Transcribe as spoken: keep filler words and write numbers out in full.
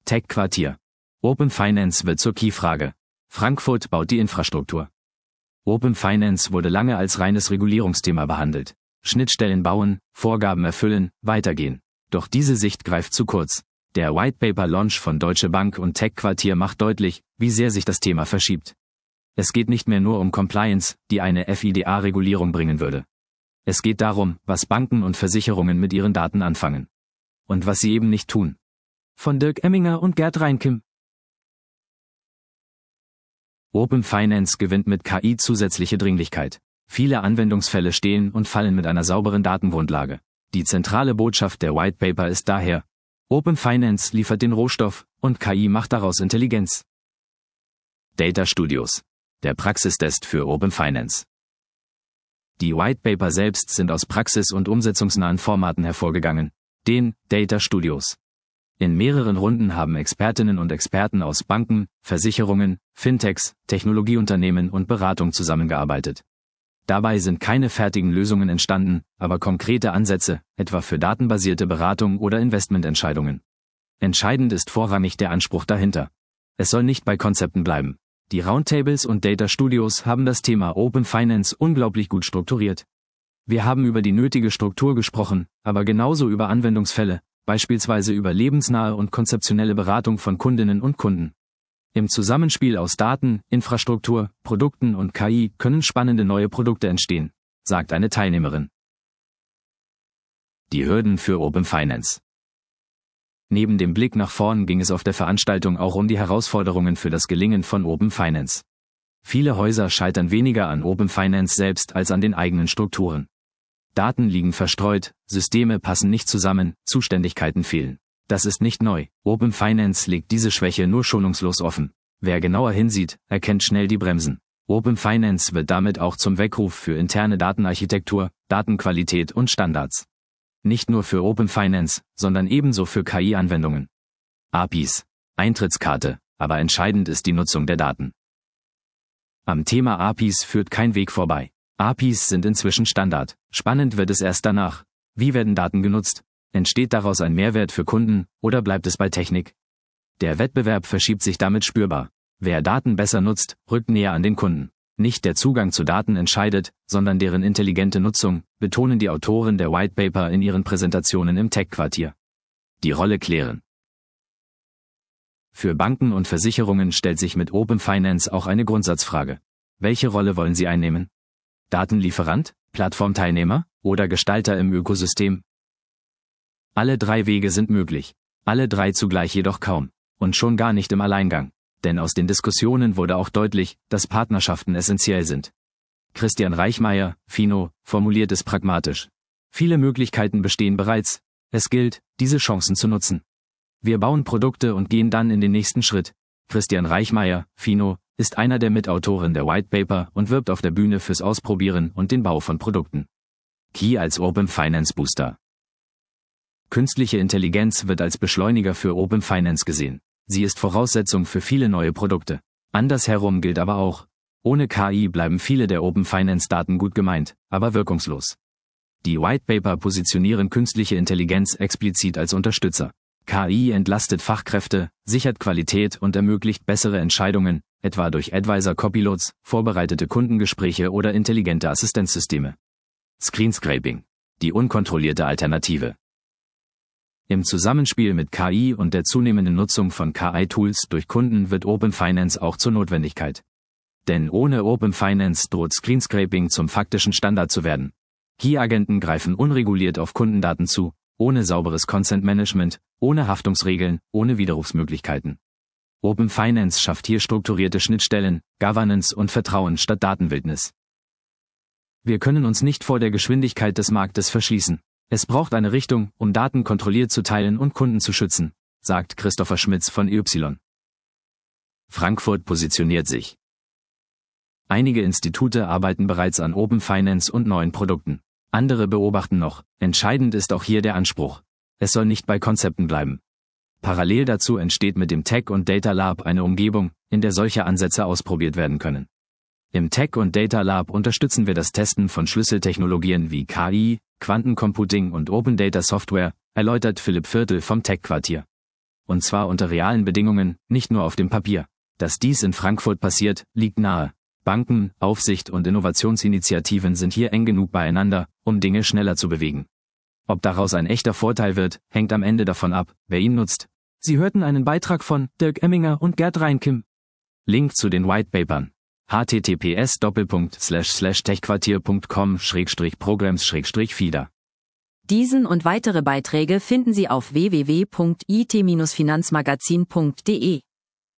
Tech-Quartier. Open Finance wird zur Key-Frage. Frankfurt baut die Infrastruktur. Open Finance wurde lange als reines Regulierungsthema behandelt. Schnittstellen bauen, Vorgaben erfüllen, weitergehen. Doch diese Sicht greift zu kurz. Der Whitepaper-Launch von Deutsche Bank und Tech-Quartier macht deutlich, wie sehr sich das Thema verschiebt. Es geht nicht mehr nur um Compliance, die eine F I D A-Regulierung bringen würde. Es geht darum, was Banken und Versicherungen mit ihren Daten anfangen. Und was sie eben nicht tun. Von Dirk Emminger und Gerd Reinkim. Open Finance gewinnt mit K I zusätzliche Dringlichkeit. Viele Anwendungsfälle stehen und fallen mit einer sauberen Datengrundlage. Die zentrale Botschaft der Whitepaper ist daher: Open Finance liefert den Rohstoff und K I macht daraus Intelligenz. Data Studios. Der Praxistest für Open Finance. Die Whitepaper selbst sind aus praxis- und umsetzungsnahen Formaten hervorgegangen, den Data Studios. In mehreren Runden haben Expertinnen und Experten aus Banken, Versicherungen, Fintechs, Technologieunternehmen und Beratung zusammengearbeitet. Dabei sind keine fertigen Lösungen entstanden, aber konkrete Ansätze, etwa für datenbasierte Beratung oder Investmententscheidungen. Entscheidend ist vorrangig der Anspruch dahinter. Es soll nicht bei Konzepten bleiben. Die Roundtables und Data Studios haben das Thema Open Finance unglaublich gut strukturiert. Wir haben über die nötige Struktur gesprochen, aber genauso über Anwendungsfälle, beispielsweise über lebensnahe und konzeptionelle Beratung von Kundinnen und Kunden. Im Zusammenspiel aus Daten, Infrastruktur, Produkten und K I können spannende neue Produkte entstehen, sagt eine Teilnehmerin. Die Hürden für Open Finance. Neben dem Blick nach vorn ging es auf der Veranstaltung auch um die Herausforderungen für das Gelingen von Open Finance. Viele Häuser scheitern weniger an Open Finance selbst als an den eigenen Strukturen. Daten liegen verstreut, Systeme passen nicht zusammen, Zuständigkeiten fehlen. Das ist nicht neu. Open Finance legt diese Schwäche nur schonungslos offen. Wer genauer hinsieht, erkennt schnell die Bremsen. Open Finance wird damit auch zum Weckruf für interne Datenarchitektur, Datenqualität und Standards. Nicht nur für Open Finance, sondern ebenso für K I-Anwendungen. A P Is, Eintrittskarte, aber entscheidend ist die Nutzung der Daten. Am Thema A P Is führt kein Weg vorbei. A P Is sind inzwischen Standard. Spannend wird es erst danach. Wie werden Daten genutzt? Entsteht daraus ein Mehrwert für Kunden oder bleibt es bei Technik? Der Wettbewerb verschiebt sich damit spürbar. Wer Daten besser nutzt, rückt näher an den Kunden. Nicht der Zugang zu Daten entscheidet, sondern deren intelligente Nutzung, betonen die Autoren der Whitepaper in ihren Präsentationen im Tech-Quartier. Die Rolle klären. Für Banken und Versicherungen stellt sich mit Open Finance auch eine Grundsatzfrage. Welche Rolle wollen sie einnehmen? Datenlieferant, Plattformteilnehmer oder Gestalter im Ökosystem? Alle drei Wege sind möglich, alle drei zugleich jedoch kaum, und schon gar nicht im Alleingang. Denn aus den Diskussionen wurde auch deutlich, dass Partnerschaften essentiell sind. Christian Reichmeier, Fino, formuliert es pragmatisch. Viele Möglichkeiten bestehen bereits, es gilt, diese Chancen zu nutzen. Wir bauen Produkte und gehen dann in den nächsten Schritt. Christian Reichmeier, Fino, ist einer der Mitautoren der Whitepaper und wirbt auf der Bühne fürs Ausprobieren und den Bau von Produkten. Key als Open Finance Booster. Künstliche Intelligenz wird als Beschleuniger für Open Finance gesehen. Sie ist Voraussetzung für viele neue Produkte. Andersherum gilt aber auch: Ohne K I bleiben viele der Open Finance Daten gut gemeint, aber wirkungslos. Die Whitepaper positionieren künstliche Intelligenz explizit als Unterstützer. K I entlastet Fachkräfte, sichert Qualität und ermöglicht bessere Entscheidungen, etwa durch Advisor-Copilots, vorbereitete Kundengespräche oder intelligente Assistenzsysteme. Screenscraping. Die unkontrollierte Alternative. Im Zusammenspiel mit K I und der zunehmenden Nutzung von K I-Tools durch Kunden wird Open Finance auch zur Notwendigkeit. Denn ohne Open Finance droht Screenscraping zum faktischen Standard zu werden. Key-Agenten greifen unreguliert auf Kundendaten zu, ohne sauberes Consent-Management, ohne Haftungsregeln, ohne Widerrufsmöglichkeiten. Open Finance schafft hier strukturierte Schnittstellen, Governance und Vertrauen statt Datenwildnis. Wir können uns nicht vor der Geschwindigkeit des Marktes verschließen. Es braucht eine Richtung, um Daten kontrolliert zu teilen und Kunden zu schützen, sagt Christopher Schmitz von E Y. Frankfurt positioniert sich. Einige Institute arbeiten bereits an Open Finance und neuen Produkten. Andere beobachten noch. Entscheidend ist auch hier der Anspruch. Es soll nicht bei Konzepten bleiben. Parallel dazu entsteht mit dem Tech- und Data Lab eine Umgebung, in der solche Ansätze ausprobiert werden können. Im Tech- und Data Lab unterstützen wir das Testen von Schlüsseltechnologien wie K I, Quantencomputing und Open Data Software, erläutert Philipp Viertel vom Tech-Quartier. Und zwar unter realen Bedingungen, nicht nur auf dem Papier. Dass dies in Frankfurt passiert, liegt nahe. Banken, Aufsicht und Innovationsinitiativen sind hier eng genug beieinander, um Dinge schneller zu bewegen. Ob daraus ein echter Vorteil wird, hängt am Ende davon ab, wer ihn nutzt. Sie hörten einen Beitrag von Dirk Emminger und Gerd Reinkim. Link zu den Whitepapern. https doppelpunkt slash slash techquartier punkt com schrägstrich programs schrägstrich fieder. Diesen und weitere Beiträge finden Sie auf w w w punkt i t Bindestrich finanzmagazin punkt d e.